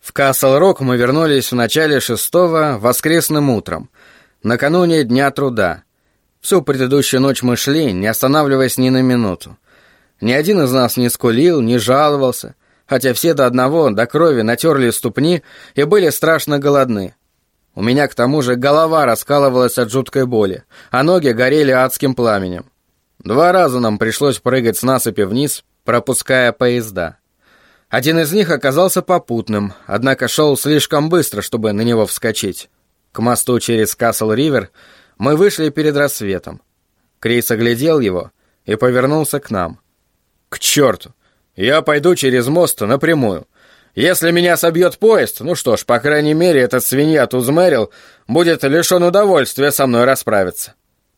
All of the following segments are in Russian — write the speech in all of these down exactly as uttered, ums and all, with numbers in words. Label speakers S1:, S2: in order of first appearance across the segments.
S1: В Касл-Рок мы вернулись в начале шестого воскресным утром, накануне Дня труда. Всю предыдущую ночь мы шли, не останавливаясь ни на минуту. Ни один из нас не скулил, не жаловался, хотя все до одного, до крови натерли ступни и были страшно голодны. У меня, к тому же, голова раскалывалась от жуткой боли, а ноги горели адским пламенем. Два раза нам пришлось прыгать с насыпи вниз, пропуская поезда. Один из них оказался попутным, однако шел слишком быстро, чтобы на него вскочить. К мосту через Касл-Ривер мы вышли перед рассветом. Крис оглядел его и повернулся к нам. «К черту! Я пойду через мост напрямую. Если меня собьет поезд, ну что ж, по крайней мере, этот свинья Тузмерил будет лишен удовольствия со мной расправиться».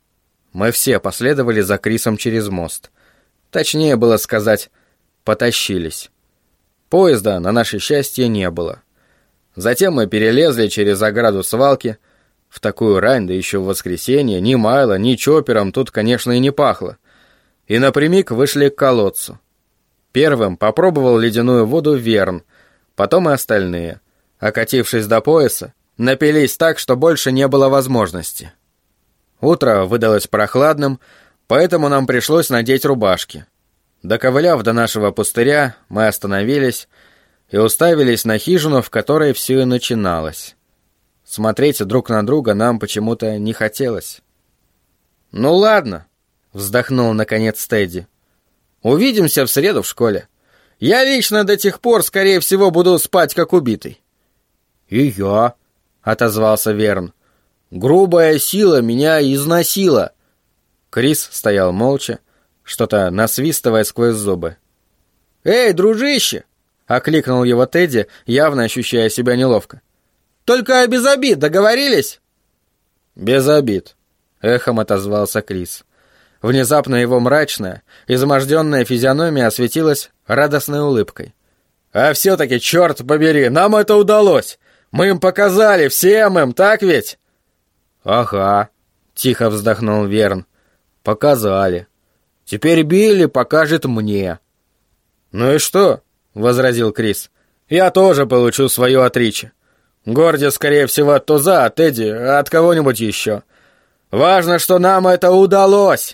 S1: Мы все последовали за Крисом через мост. Точнее было сказать, потащились. Поезда, на наше счастье, не было. Затем мы перелезли через ограду свалки. В такую рань, да еще в воскресенье, ни Майло, ни Чоппером тут, конечно, и не пахло. И напрямик вышли к колодцу. Первым попробовал ледяную воду Верн, потом и остальные. Окатившись до пояса, напились так, что больше не было возможности. Утро выдалось прохладным, поэтому нам пришлось надеть рубашки. Доковыляв до нашего пустыря, мы остановились и уставились на хижину, в которой все и начиналось. Смотреть друг на друга нам почему-то не хотелось. «Ну ладно», — вздохнул наконец Тедди. «Увидимся в среду в школе. Я лично до тех пор, скорее всего, буду спать как убитый». «И я», — отозвался Верн. «Грубая сила меня износила». Крис стоял молча, что-то насвистывая сквозь зубы. «Эй, дружище!» — окликнул его Тедди, явно ощущая себя неловко. «Только без обид, договорились?» «Без обид», — эхом отозвался Крис. Внезапно его мрачная, изможденная физиономия осветилась радостной улыбкой. «А все-таки, черт побери, нам это удалось! Мы им показали, всем им, так ведь?» «Ага», — тихо вздохнул Верн. «Показали. Теперь Билли покажет мне». «Ну и что?» — возразил Крис. «Я тоже получу свое отричие. Горди, скорее всего, от Туза, от Эдди, от кого-нибудь еще. Важно, что нам это удалось!»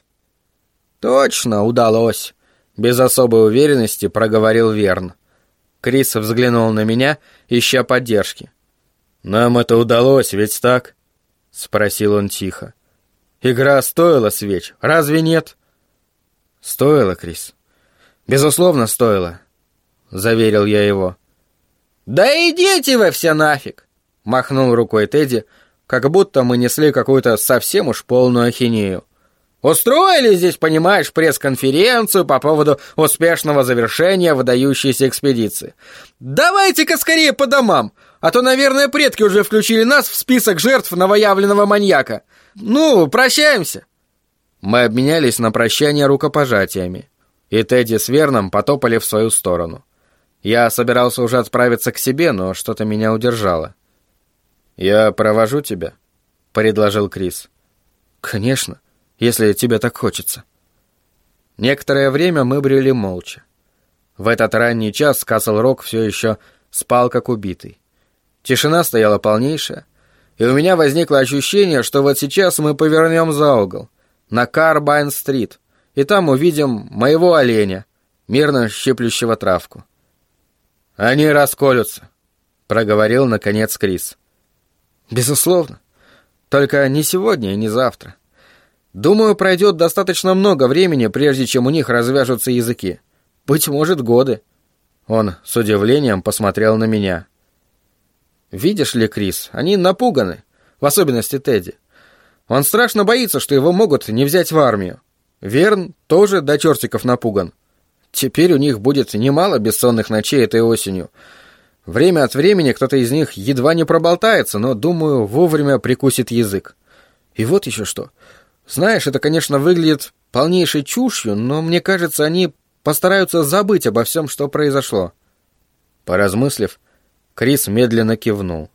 S1: «Точно, удалось!» — без особой уверенности проговорил Верн. Крис взглянул на меня, ища поддержки. «Нам это удалось, ведь так?» — спросил он тихо. «Игра стоила свеч, разве нет?» «Стоило, Крис. Безусловно, стоило», — заверил я его. «Да идите вы все нафиг!» — махнул рукой Тедди, как будто мы несли какую-то совсем уж полную ахинею. «Устроили здесь, понимаешь, пресс-конференцию по поводу успешного завершения выдающейся экспедиции. Давайте-ка скорее по домам, а то, наверное, предки уже включили нас в список жертв новоявленного маньяка. Ну, прощаемся!» Мы обменялись на прощание рукопожатиями, и Тедди с Верном потопали в свою сторону. Я собирался уже отправиться к себе, но что-то меня удержало. «Я провожу тебя», — предложил Крис. «Конечно, если тебе так хочется». Некоторое время мы брели молча. В этот ранний час Касл-Рок все еще спал как убитый. Тишина стояла полнейшая, и у меня возникло ощущение, что вот сейчас мы повернем за угол, на Карбайн-стрит, и там увидим моего оленя, мирно щиплющего травку. «Они расколются», — проговорил наконец Крис. «Безусловно. Только не сегодня и не завтра. Думаю, пройдет достаточно много времени, прежде чем у них развяжутся языки. Быть может, годы». Он с удивлением посмотрел на меня. «Видишь ли, Крис, они напуганы, в особенности Тедди. Он страшно боится, что его могут не взять в армию. Верн тоже до чертиков напуган. Теперь у них будет немало бессонных ночей этой осенью. Время от времени кто-то из них едва не проболтается, но, думаю, вовремя прикусит язык. И вот еще что. Знаешь, это, конечно, выглядит полнейшей чушью, но, мне кажется, они постараются забыть обо всем, что произошло». Поразмыслив, Крис медленно кивнул.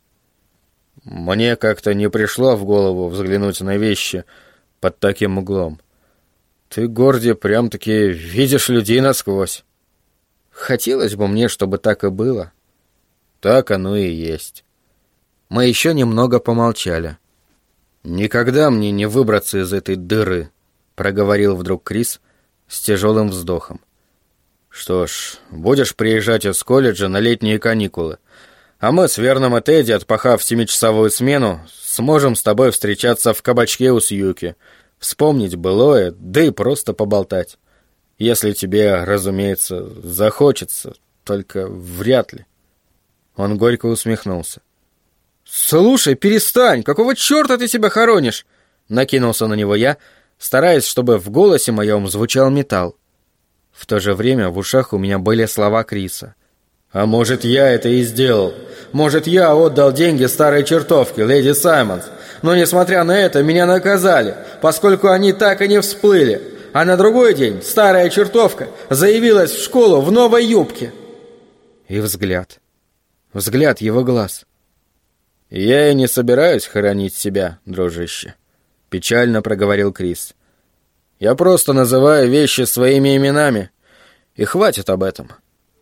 S1: «Мне как-то не пришло в голову взглянуть на вещи под таким углом. Ты, Горди, прям-таки видишь людей насквозь». «Хотелось бы мне, чтобы так и было». Так оно и есть. Мы еще немного помолчали. «Никогда мне не выбраться из этой дыры», — проговорил вдруг Крис с тяжелым вздохом. «Что ж, будешь приезжать из колледжа на летние каникулы, а мы с Верном и Тедди, отпахав семичасовую смену, сможем с тобой встречаться в кабачке у Сьюки, вспомнить былое, да и просто поболтать. Если тебе, разумеется, захочется, только вряд ли». Он горько усмехнулся. «Слушай, перестань! Какого черта ты себя хоронишь?» Накинулся на него я, стараясь, чтобы в голосе моем звучал металл. В то же время в ушах у меня были слова Криса. «А может, я это и сделал? Может, я отдал деньги старой чертовке, леди Саймонс? Но, несмотря на это, меня наказали, поскольку они так и не всплыли. А на другой день старая чертовка заявилась в школу в новой юбке». И взгляд. Взгляд его глаз. «Я и не собираюсь хоронить себя, дружище», — печально проговорил Крис. «Я просто называю вещи своими именами, и хватит об этом».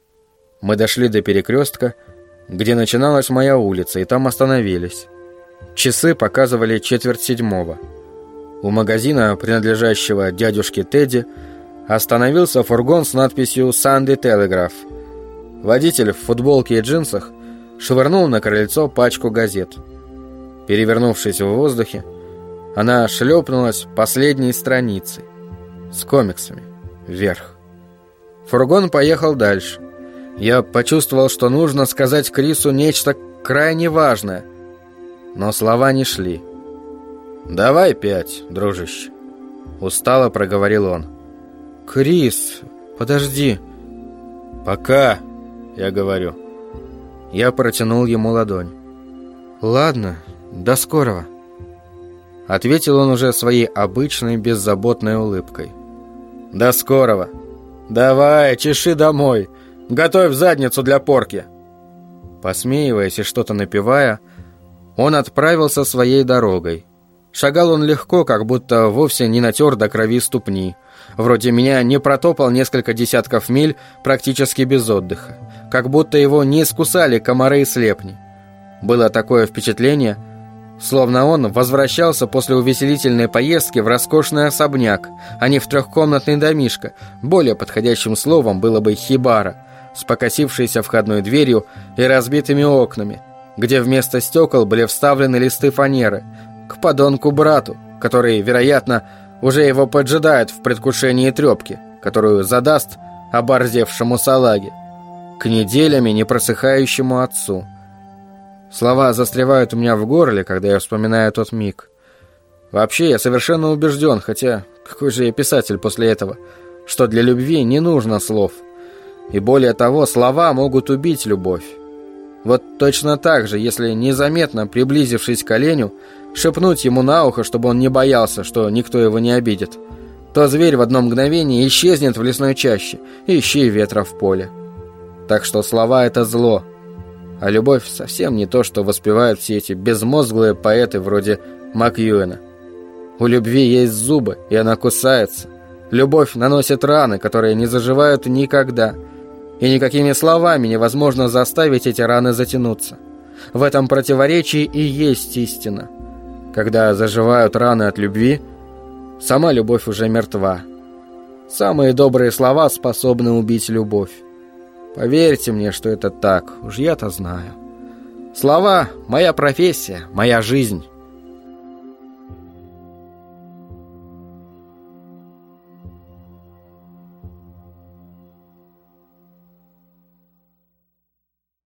S1: Мы дошли до перекрестка, где начиналась моя улица, и там остановились. Часы показывали четверть седьмого. У магазина, принадлежащего дядюшке Тедди, остановился фургон с надписью «Санди Телеграф». Водитель в футболке и джинсах швырнул на крыльцо пачку газет. Перевернувшись в воздухе, она шлепнулась последней страницей с комиксами вверх. Фургон поехал дальше. Я почувствовал, что нужно сказать Крису нечто крайне важное, но слова не шли. «Давай пять, дружище», — устало проговорил он. «Крис, подожди». «Пока», — я говорю. Я протянул ему ладонь. «Ладно, до скорого», — ответил он уже своей обычной беззаботной улыбкой. «До скорого. Давай, чеши домой. Готовь задницу для порки». Посмеиваясь и что-то напевая, он отправился своей дорогой. Шагал он легко, как будто вовсе не натер до крови ступни. Вроде меня не протопал несколько десятков миль практически без отдыха. Как будто его не искусали комары и слепни. Было такое впечатление, словно он возвращался после увеселительной поездки в роскошный особняк, а не в трехкомнатный домишко. Более подходящим словом было бы хибара, с покосившейся входной дверью и разбитыми окнами, где вместо стекол были вставлены листы фанеры, к подонку-брату, который, вероятно, уже его поджидает в предвкушении трепки, которую задаст оборзевшему салаге, к неделями непросыхающему отцу. Слова застревают у меня в горле, когда я вспоминаю тот миг. Вообще, я совершенно убежден, хотя какой же я писатель после этого, что для любви не нужно слов. И более того, слова могут убить любовь. Вот точно так же, если незаметно, приблизившись к оленю, шепнуть ему на ухо, чтобы он не боялся, что никто его не обидит, то зверь в одно мгновение исчезнет в лесной чаще, ищи ветра в поле. Так что слова — это зло, а любовь совсем не то, что воспевают все эти безмозглые поэты вроде Макьюэна. У любви есть зубы, и она кусается. Любовь наносит раны, которые не заживают никогда, и никакими словами невозможно заставить эти раны затянуться. В этом противоречии и есть истина. Когда заживают раны от любви, сама любовь уже мертва. Самые добрые слова способны убить любовь. Поверьте мне, что это так, уж я-то знаю. Слова — моя профессия, моя жизнь.